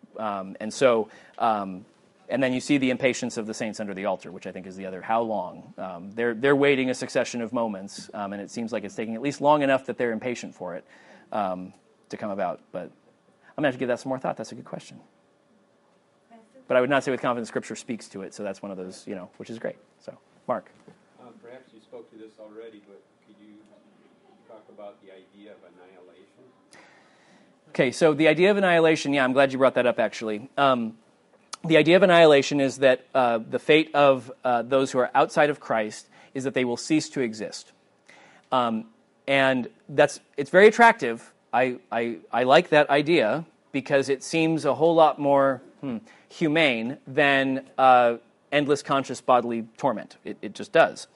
And then you see the impatience of the saints under the altar, which I think is the other, how long? They're waiting a succession of moments, and it seems like it's taking at least long enough that they're impatient for it to come about. But I'm going to have to give that some more thought. That's a good question. But I would not say with confidence Scripture speaks to it, so that's one of those, which is great. So, Mark. Perhaps you spoke to this already, but could you talk about the idea of annihilation? Okay, so the idea of annihilation, I'm glad you brought that up, actually. The idea of annihilation is that the fate of those who are outside of Christ is that they will cease to exist. And it's very attractive. I like that idea because it seems a whole lot more humane than endless conscious bodily torment. It just does.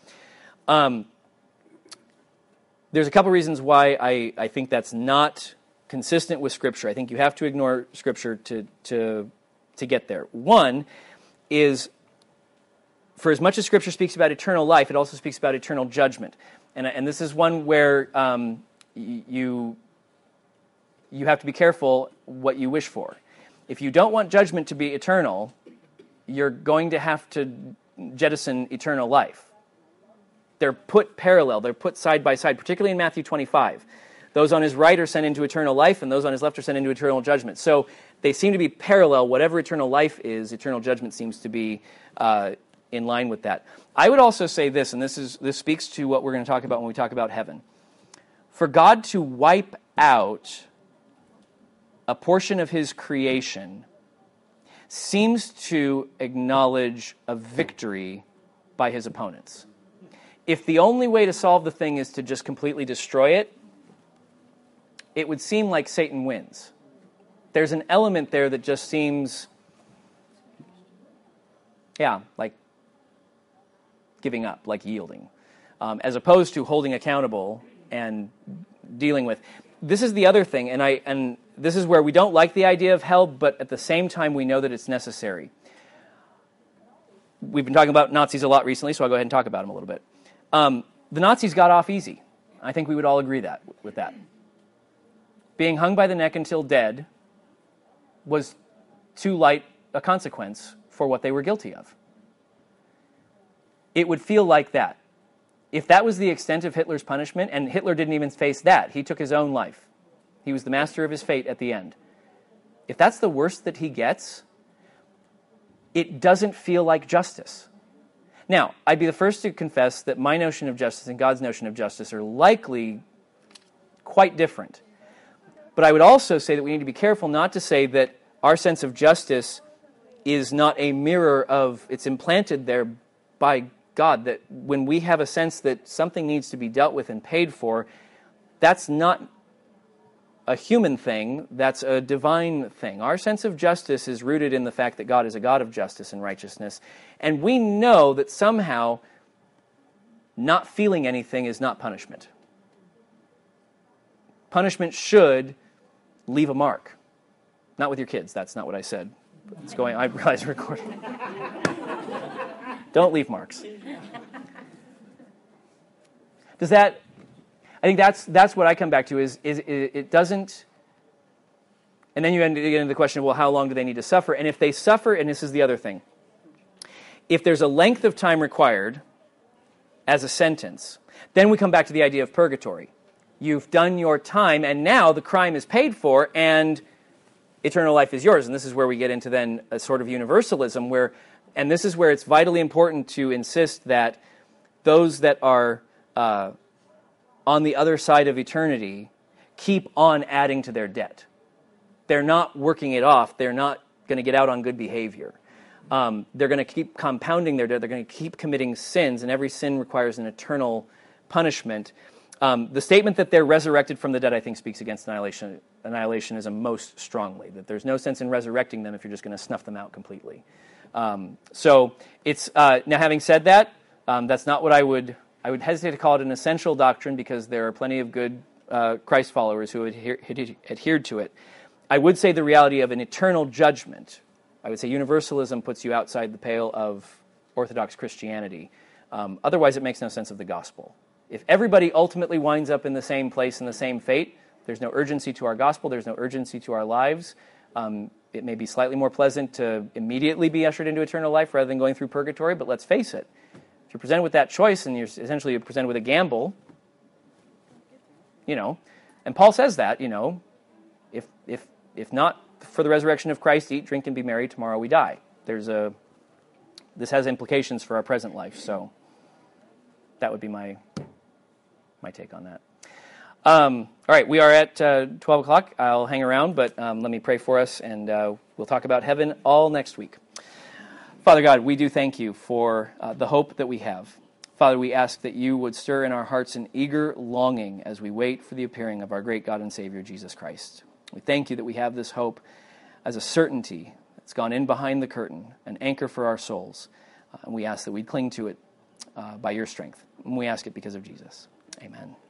There's a couple reasons why I think that's not consistent with Scripture. I think you have to ignore Scripture to get there. One is, for as much as Scripture speaks about eternal life, it also speaks about eternal judgment. And this is one where you have to be careful what you wish for. If you don't want judgment to be eternal, you're going to have to jettison eternal life. They're put parallel, they're put side by side, particularly in Matthew 25. Those on his right are sent into eternal life, and those on his left are sent into eternal judgment. So they seem to be parallel. Whatever eternal life is, eternal judgment seems to be in line with that. I would also say this, and this speaks to what we're going to talk about when we talk about heaven. For God to wipe out a portion of his creation seems to acknowledge a victory by his opponents. If the only way to solve the thing is to just completely destroy it, it would seem like Satan wins. There's an element there that just seems, like giving up, like yielding, as opposed to holding accountable and dealing with. This is the other thing, and this is where we don't like the idea of hell, but at the same time we know that it's necessary. We've been talking about Nazis a lot recently, so I'll go ahead and talk about them a little bit. The Nazis got off easy. I think we would all agree with that. Being hung by the neck until dead was too light a consequence for what they were guilty of. It would feel like that. If that was the extent of Hitler's punishment, and Hitler didn't even face that, he took his own life. He was the master of his fate at the end. If that's the worst that he gets, it doesn't feel like justice. Now, I'd be the first to confess that my notion of justice and God's notion of justice are likely quite different. But I would also say that we need to be careful not to say that our sense of justice is not a mirror of, it's implanted there by God, that when we have a sense that something needs to be dealt with and paid for, that's not a human thing, that's a divine thing. Our sense of justice is rooted in the fact that God is a God of justice and righteousness, and we know that somehow not feeling anything is not punishment. Punishment should leave a mark. Not with your kids, that's not what I said. It's going, I realize we're recording. Don't leave marks. Does that, I think that's what I come back to is it doesn't, and then you get into the question of, well, how long do they need to suffer? And if they suffer, and this is the other thing, if there's a length of time required as a sentence, then we come back to the idea of purgatory. You've done your time, and now the crime is paid for, and eternal life is yours. And this is where we get into then a sort of universalism, where, and this is where it's vitally important to insist that those that are on the other side of eternity keep on adding to their debt. They're not working it off. They're not going to get out on good behavior. They're going to keep compounding their debt. They're going to keep committing sins, and every sin requires an eternal punishment. The statement that they're resurrected from the dead, I think, speaks against annihilationism most strongly, that there's no sense in resurrecting them if you're just going to snuff them out completely. So it's now, having said that, that's not what I would hesitate to call it an essential doctrine, because there are plenty of good Christ followers who adhered to it. I would say the reality of an eternal judgment. I would say universalism puts you outside the pale of Orthodox Christianity. Otherwise, it makes no sense of the gospel. If everybody ultimately winds up in the same place and the same fate, there's no urgency to our gospel, there's no urgency to our lives. It may be slightly more pleasant to immediately be ushered into eternal life rather than going through purgatory, but let's face it. If you're presented with that choice and you're essentially presented with a gamble, and Paul says that, if not for the resurrection of Christ, eat, drink, and be merry, tomorrow we die. This has implications for our present life, so that would be my take on that. All right, we are at 12 o'clock. I'll hang around, but let me pray for us, and we'll talk about heaven all next week. Father God, we do thank you for the hope that we have. Father, we ask that you would stir in our hearts an eager longing as we wait for the appearing of our great God and Savior, Jesus Christ. We thank you that we have this hope as a certainty that's gone in behind the curtain, an anchor for our souls. And we ask that we cling to it by your strength. And we ask it because of Jesus. Amen.